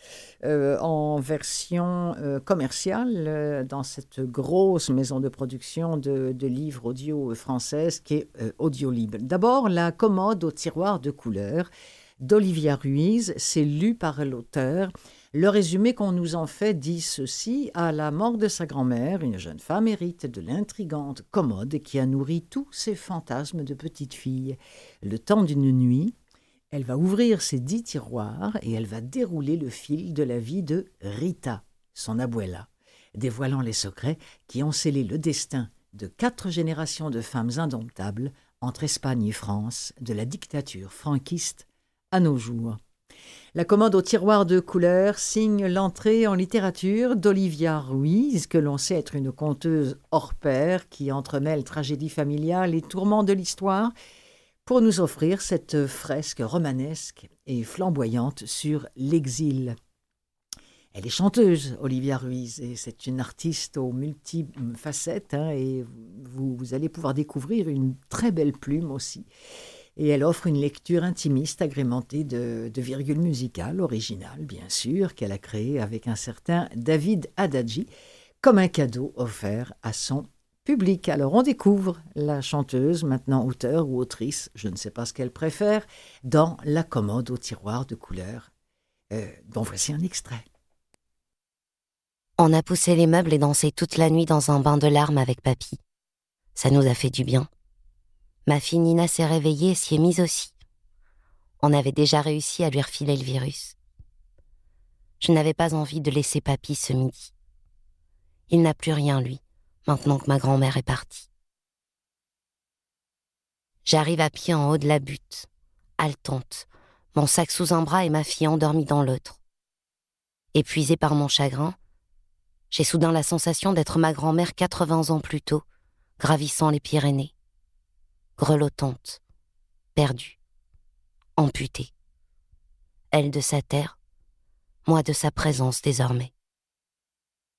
Speaker 1: en version commerciale dans cette grosse maison de production de livres audio française qui est Audiolib. D'abord, La commode au tiroir de couleurs d'Olivia Ruiz. C'est lu par l'auteur. Le résumé qu'on nous en fait dit ceci: à la mort de sa grand-mère, une jeune femme hérite de l'intrigante commode qui a nourri tous ses fantasmes de petite fille. Le temps d'une nuit, elle va ouvrir ses 10 tiroirs et elle va dérouler le fil de la vie de Rita, son abuela, dévoilant les secrets qui ont scellé le destin de 4 générations de femmes indomptables entre Espagne et France, de la dictature franquiste à nos jours. La commode au tiroir de couleurs signe l'entrée en littérature d'Olivia Ruiz, que l'on sait être une conteuse hors pair qui entremêle tragédie familiale et tourments de l'histoire pour nous offrir cette fresque romanesque et flamboyante sur l'exil. Elle est chanteuse, Olivia Ruiz, et c'est une artiste aux multifacettes, et vous allez pouvoir découvrir une très belle plume aussi. Et elle offre une lecture intimiste agrémentée de virgules musicales originales, bien sûr, qu'elle a créées avec un certain David Hadadji, comme un cadeau offert à son public. Alors on découvre la chanteuse, maintenant auteure ou autrice, je ne sais pas ce qu'elle préfère, dans La commode au tiroir de couleurs, dont voici un extrait.
Speaker 9: On a poussé les meubles et dansé toute la nuit dans un bain de larmes avec papy. Ça nous a fait du bien. Ma fille Nina s'est réveillée et s'y est mise aussi. On avait déjà réussi à lui refiler le virus. Je n'avais pas envie de laisser papy ce midi. Il n'a plus rien, lui, maintenant que ma grand-mère est partie. J'arrive à pied en haut de la butte, haletante, mon sac sous un bras et ma fille endormie dans l'autre. Épuisée par mon chagrin, j'ai soudain la sensation d'être ma grand-mère 80 ans plus tôt, gravissant les Pyrénées. Grelottante, perdue, amputée. Elle de sa terre, moi de sa présence désormais.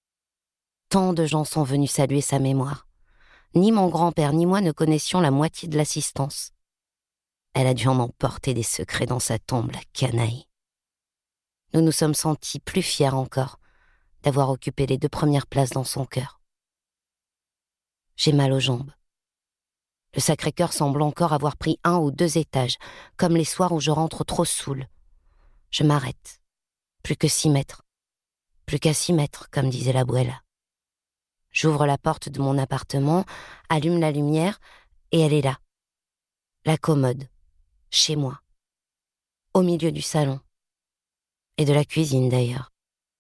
Speaker 9: Tant de gens sont venus saluer sa mémoire. Ni mon grand-père ni moi ne connaissions la moitié de l'assistance. Elle a dû en emporter des secrets dans sa tombe, la canaille. Nous nous sommes sentis plus fiers encore d'avoir occupé les 2 premières places dans son cœur. J'ai mal aux jambes. Le Sacré-Cœur semble encore avoir pris 1 ou 2 étages, comme les soirs où je rentre trop saoule. Je m'arrête. Plus que 6 mètres. Plus qu'à 6 mètres, comme disait l'abuela. J'ouvre la porte de mon appartement, allume la lumière, et elle est là. La commode, chez moi. Au milieu du salon. Et de la cuisine, d'ailleurs.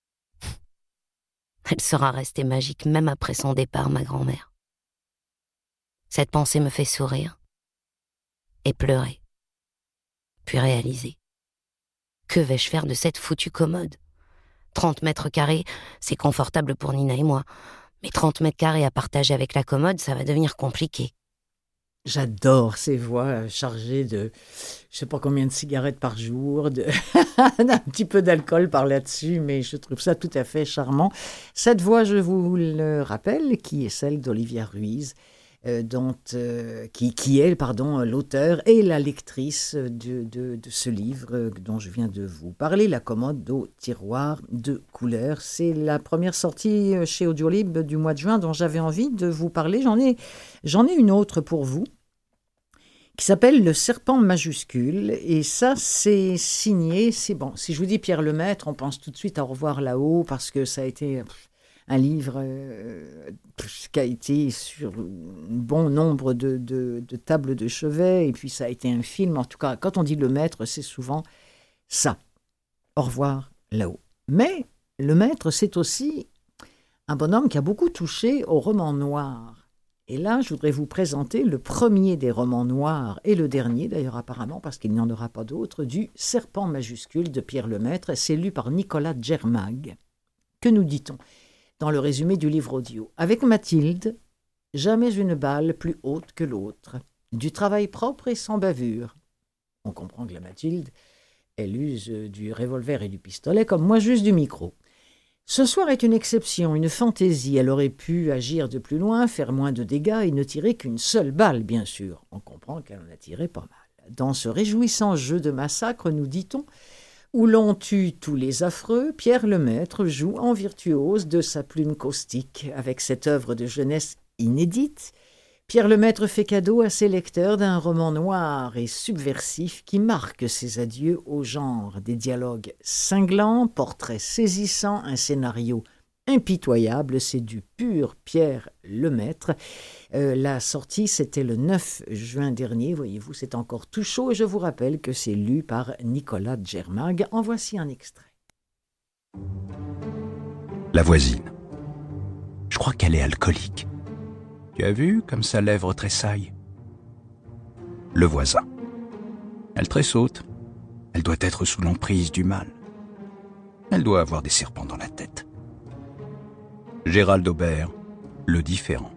Speaker 9: Elle sera restée magique même après son départ, ma grand-mère. Cette pensée me fait sourire. Et pleurer. Puis réaliser. Que vais-je faire de cette foutue commode ? 30 mètres carrés, c'est confortable pour Nina et moi. Mais 30 mètres carrés à partager avec la commode, ça va devenir compliqué.
Speaker 1: J'adore ces voix chargées de, je sais pas combien de cigarettes par jour, un petit peu d'alcool par là-dessus, mais je trouve ça tout à fait charmant. Cette voix, je vous le rappelle, qui est celle d'Olivia Ruiz, qui est l'auteur et la lectrice de ce livre dont je viens de vous parler, La commode au tiroir de couleurs. C'est la première sortie chez Audiolib du mois de juin dont j'avais envie de vous parler. J'en ai une autre pour vous qui s'appelle Le serpent majuscule, et ça c'est signé, c'est bon, si je vous dis Pierre Lemaître, on pense tout de suite à Au revoir là-haut, parce que ça a été un livre qui a été sur un bon nombre de tables de chevet, et puis ça a été un film. En tout cas, quand on dit Lemaître, c'est souvent ça, Au revoir là-haut. Mais Lemaître, c'est aussi un bonhomme qui a beaucoup touché au roman noir. Et là, je voudrais vous présenter le premier des romans noirs, et le dernier d'ailleurs apparemment, parce qu'il n'y en aura pas d'autre, du Serpent majuscule de Pierre Lemaître. C'est lu par Nicolas Djermag. Que nous dit-on dans le résumé du livre audio? Avec Mathilde, jamais une balle plus haute que l'autre. Du travail propre et sans bavure. On comprend que la Mathilde, elle use du revolver et du pistolet, comme moi j'use du micro. Ce soir est une exception, une fantaisie. Elle aurait pu agir de plus loin, faire moins de dégâts et ne tirer qu'une seule balle, bien sûr. On comprend qu'elle en a tiré pas mal. Dans ce réjouissant jeu de massacre, nous dit-on, où l'on tue tous les affreux, Pierre Lemaître joue en virtuose de sa plume caustique. Avec cette œuvre de jeunesse inédite, Pierre Lemaître fait cadeau à ses lecteurs d'un roman noir et subversif qui marque ses adieux au genre. Des dialogues cinglants, portraits saisissants, un scénario impitoyable, c'est du pur Pierre Lemaître. La sortie, c'était le 9 juin dernier, voyez-vous, c'est encore tout chaud, et je vous rappelle que c'est lu par Nicolas Djermag. En voici un extrait.
Speaker 10: La voisine. Je crois qu'elle est alcoolique. Tu as vu comme sa lèvre tressaille? Le voisin. Elle tressaute. Elle doit être sous l'emprise du mal. Elle doit avoir des serpents dans la tête. Gérald Aubert, Le différent.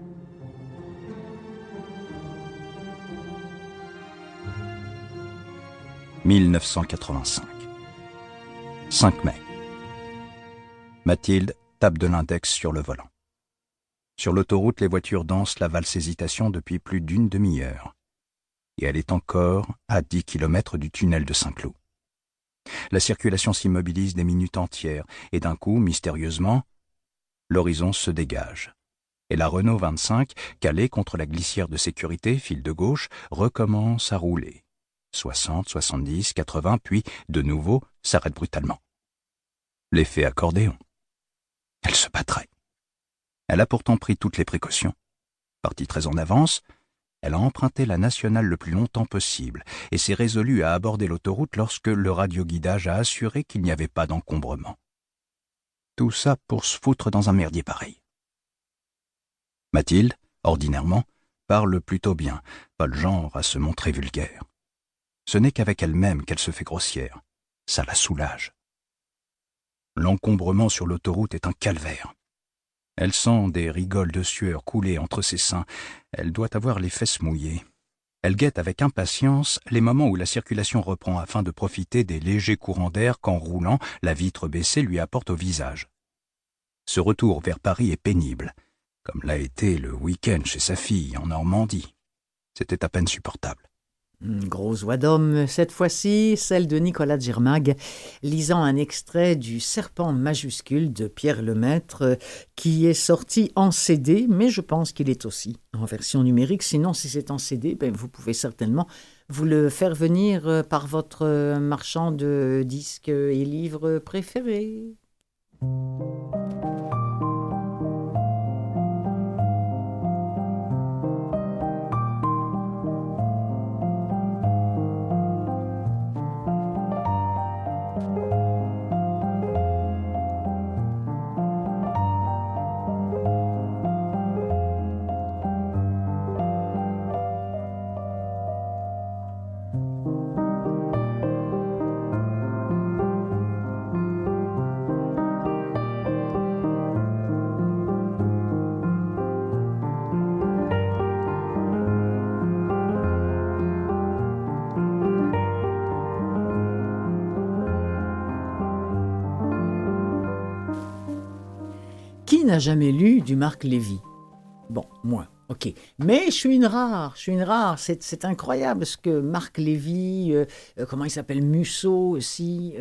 Speaker 10: « 1985. 5 mai. Mathilde tape de l'index sur le volant. Sur l'autoroute, les voitures dansent la valse hésitation depuis plus d'une demi-heure. Et elle est encore à 10 km du tunnel de Saint-Cloud. La circulation s'immobilise des minutes entières, et d'un coup, mystérieusement, l'horizon se dégage. Et la Renault 25, calée contre la glissière de sécurité, file de gauche, recommence à rouler. 60, 70, 80, puis, de nouveau, s'arrête brutalement. L'effet accordéon. Elle se battrait. Elle a pourtant pris toutes les précautions. Partie très en avance, elle a emprunté la nationale le plus longtemps possible et s'est résolue à aborder l'autoroute lorsque le radioguidage a assuré qu'il n'y avait pas d'encombrement. Tout ça pour se foutre dans un merdier pareil. Mathilde, ordinairement, parle plutôt bien, pas le genre à se montrer vulgaire. Ce n'est qu'avec elle-même qu'elle se fait grossière. Ça la soulage. L'encombrement sur l'autoroute est un calvaire. Elle sent des rigoles de sueur couler entre ses seins. Elle doit avoir les fesses mouillées. Elle guette avec impatience les moments où la circulation reprend afin de profiter des légers courants d'air qu'en roulant, la vitre baissée lui apporte au visage. Ce retour vers Paris est pénible, comme l'a été le week-end chez sa fille en Normandie. C'était à peine supportable.
Speaker 1: Grosse voix d'homme, cette fois-ci, celle de Nicolas Girmag, lisant un extrait du Serpent majuscule de Pierre Lemaître, qui est sorti en CD, mais je pense qu'il est aussi en version numérique. Sinon, si c'est en CD, vous pouvez certainement vous le faire venir par votre marchand de disques et livres préféré. Qui n'a jamais lu du Marc Lévy? Bon, moi, ok. Mais je suis une rare. C'est incroyable ce que Marc Lévy, comment il s'appelle, Musso aussi,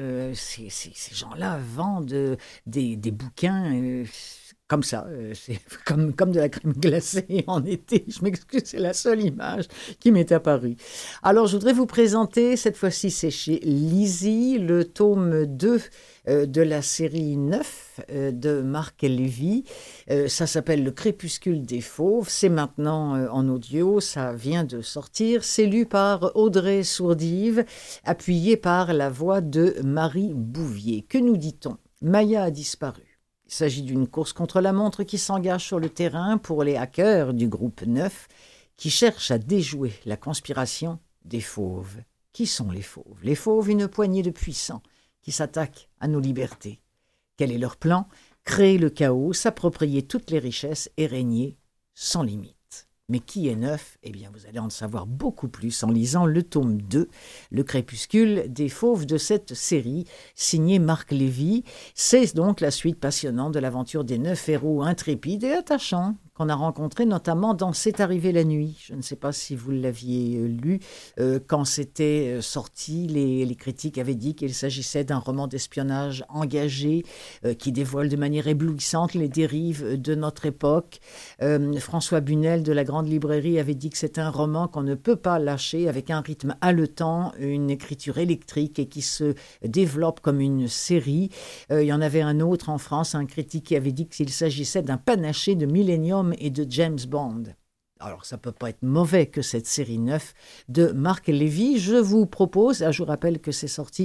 Speaker 1: ces gens-là vendent des bouquins comme ça. C'est comme de la crème glacée en été. Je m'excuse, c'est la seule image qui m'est apparue. Alors, je voudrais vous présenter, cette fois-ci, c'est chez Lizzie, le tome 2 de la série 9 de Marc Lévy. Ça s'appelle Le Crépuscule des Fauves. C'est maintenant en audio, ça vient de sortir. C'est lu par Audrey Sourdive, appuyé par la voix de Marie Bouvier. Que nous dit-on? Maya a disparu. Il s'agit d'une course contre la montre qui s'engage sur le terrain pour les hackers du groupe 9 qui cherchent à déjouer la conspiration des Fauves. Qui sont les Fauves? Les Fauves, une poignée de puissants qui s'attaquent à nos libertés. Quel est leur plan? Créer le chaos, s'approprier toutes les richesses et régner sans limite. Mais qui est Neuf? Eh bien, vous allez en savoir beaucoup plus en lisant le tome 2, Le Crépuscule des Fauves de cette série, signé Marc Lévy. C'est donc la suite passionnante de l'aventure des 9 héros intrépides et attachants qu'on a rencontrés notamment dans C'est arrivé la nuit. Je ne sais pas si vous l'aviez lu. Quand c'était sorti, les critiques avaient dit qu'il s'agissait d'un roman d'espionnage engagé qui dévoile de manière éblouissante les dérives de notre époque. François Bunel de la Grande Librairie avait dit que c'est un roman qu'on ne peut pas lâcher avec un rythme haletant, une écriture électrique et qui se développe comme une série. Il y en avait un autre en France, un critique qui avait dit qu'il s'agissait d'un panaché de Millennium et de James Bond. Alors, ça ne peut pas être mauvais que cette série 9 de Marc Lévy. Je vous propose, je vous rappelle que c'est sorti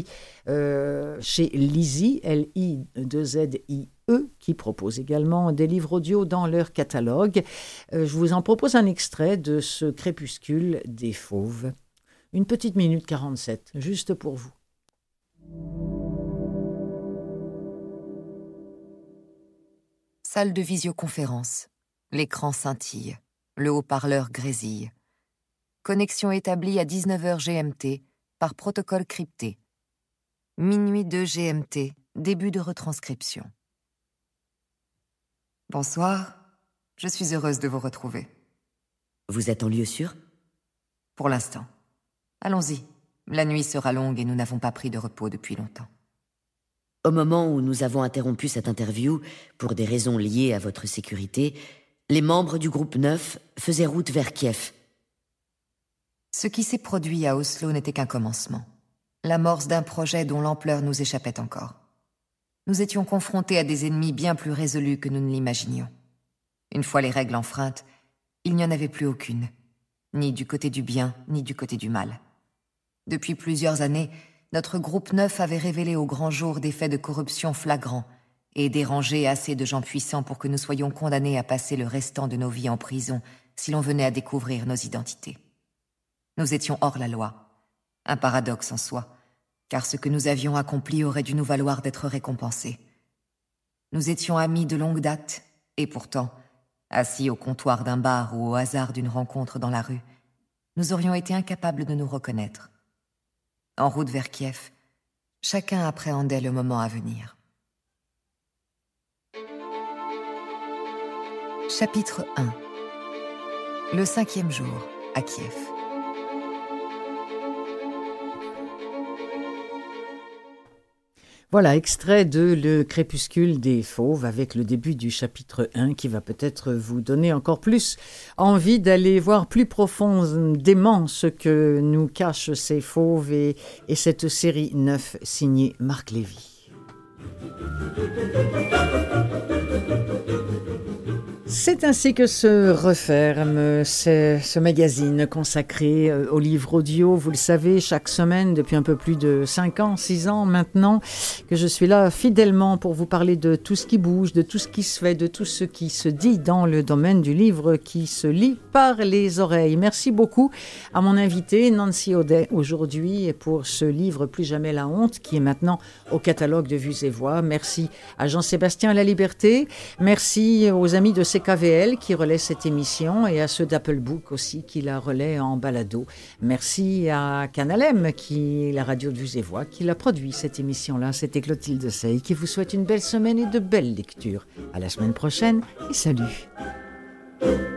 Speaker 1: chez Lizzie, L-I-2-Z-I-E, qui propose également des livres audio dans leur catalogue. Je vous en propose un extrait de ce Crépuscule des Fauves. Une petite minute 47, juste pour vous.
Speaker 11: Salle de visioconférence. L'écran scintille. Le haut-parleur grésille. Connexion établie à 19h GMT par protocole crypté. Minuit 2 GMT, début de retranscription. Bonsoir, je suis heureuse de vous retrouver.
Speaker 12: Vous êtes en lieu sûr?
Speaker 11: Pour l'instant. Allons-y, la nuit sera longue et nous n'avons pas pris de repos depuis longtemps.
Speaker 12: Au moment où nous avons interrompu cette interview, pour des raisons liées à votre sécurité, les membres du groupe 9 faisaient route vers Kiev.
Speaker 11: Ce qui s'est produit à Oslo n'était qu'un commencement. L'amorce d'un projet dont l'ampleur nous échappait encore. Nous étions confrontés à des ennemis bien plus résolus que nous ne l'imaginions. Une fois les règles enfreintes, il n'y en avait plus aucune, ni du côté du bien, ni du côté du mal. Depuis plusieurs années, notre groupe 9 avait révélé au grand jour des faits de corruption flagrants et dérangé assez de gens puissants pour que nous soyons condamnés à passer le restant de nos vies en prison si l'on venait à découvrir nos identités. Nous étions hors la loi, un paradoxe en soi, car ce que nous avions accompli aurait dû nous valoir d'être récompensés. Nous étions amis de longue date, et pourtant, assis au comptoir d'un bar ou au hasard d'une rencontre dans la rue, nous aurions été incapables de nous reconnaître. En route vers Kiev, chacun appréhendait le moment à venir. Chapitre 1. Le 5e jour, à Kiev.
Speaker 1: Voilà, extrait de Le Crépuscule des Fauves avec le début du chapitre 1 qui va peut-être vous donner encore plus envie d'aller voir plus profondément ce que nous cachent ces fauves et cette série 9 signée Marc Lévy. C'est ainsi que se referme ce magazine consacré aux livres audio. Vous le savez, chaque semaine, depuis un peu plus de 5 ans, 6 ans maintenant, que je suis là fidèlement pour vous parler de tout ce qui bouge, de tout ce qui se fait, de tout ce qui se dit dans le domaine du livre qui se lit par les oreilles. Merci beaucoup à mon invité, Nancy Audet, aujourd'hui, pour ce livre Plus jamais la honte, qui est maintenant au catalogue de Vues et Voix. Merci à Jean-Sébastien Laliberté. Merci aux amis de CKVL qui relaient cette émission et à ceux d'Applebook aussi qui la relaient en balado. Merci à Canal M, qui est la radio de Vues et Voix, qui l'a produit cette émission-là. C'était Clotilde Sey qui vous souhaite une belle semaine et de belles lectures. À la semaine prochaine et salut.